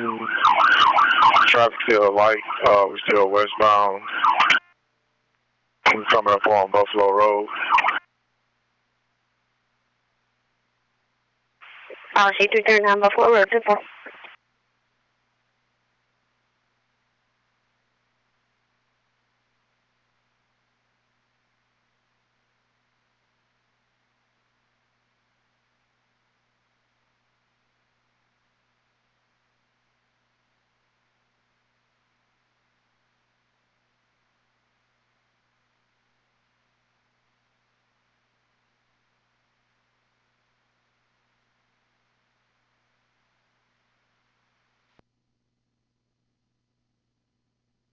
Traffic still light. We're still westbound. We're coming up on Buffalo Road. C339 Buffalo Road, 2-4.